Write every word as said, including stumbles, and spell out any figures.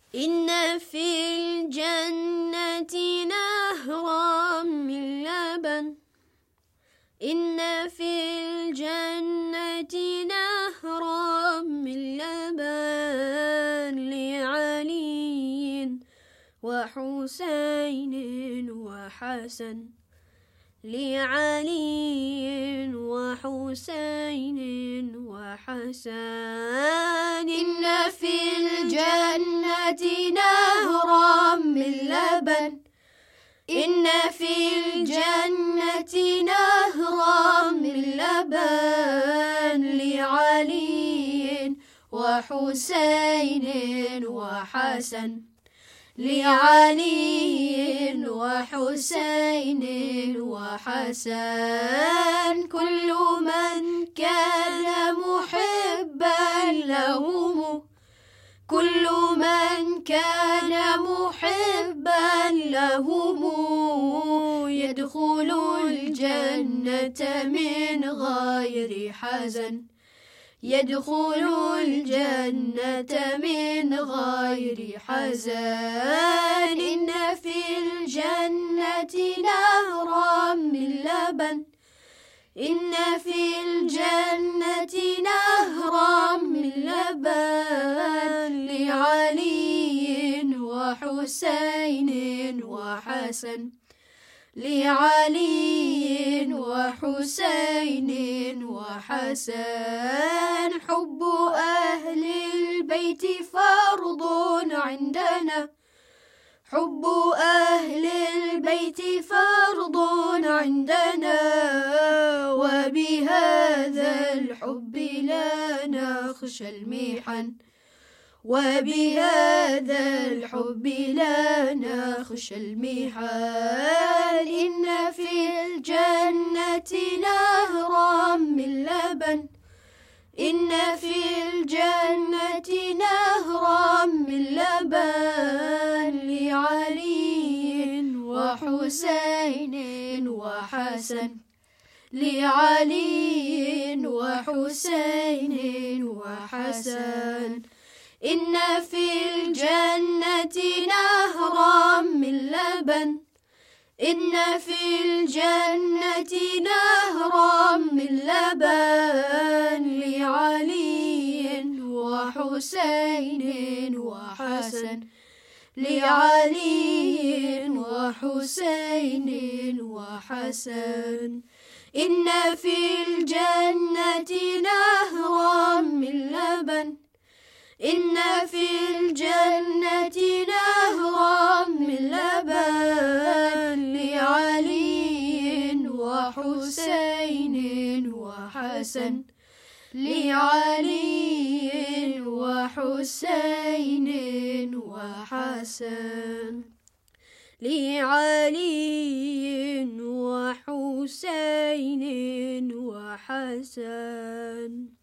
إن في الجنة نهرا من لبن إن في الجنة نهرا من لبن لعلي وحسين وحسن لعلي وحسين وحسن إن في الجنة نهرا من لبن إن في الجنة نهرا من لبن لعلي وحسين وحسن لعلي وحسين وحسن كل من كان محبا لهم كل من كان محبا لهم يدخل الجنة من غير حزن يدخل الجنة من غير حزن إن في الجنة نهرا من لبن إن في الجنة نهرا من لبن لعلي وحسين وحسن لعلي وحسين وحسن حب أهل البيت فرض عندنا حب أهل البيت فرض عندنا وبهذا الحب لا نخشى المحن وبهذا الحب لا نخشى المحن إن في الجنة نهرا من لبن إن في الجنة نهرا من لبن لعلي وحسين وحسن لعلي وحسين وحسن إن في الجنة نهرا من لبن إن في الجنة نهرا من لبن لعلي وحسين وحسن لعلي وحسين وحسن إن في الجنة نهرا من لبن إن في الجنة نهرا من لبن لعلي وحسين وحسن لعلي وحسين وحسن لعلي وحسين وحسن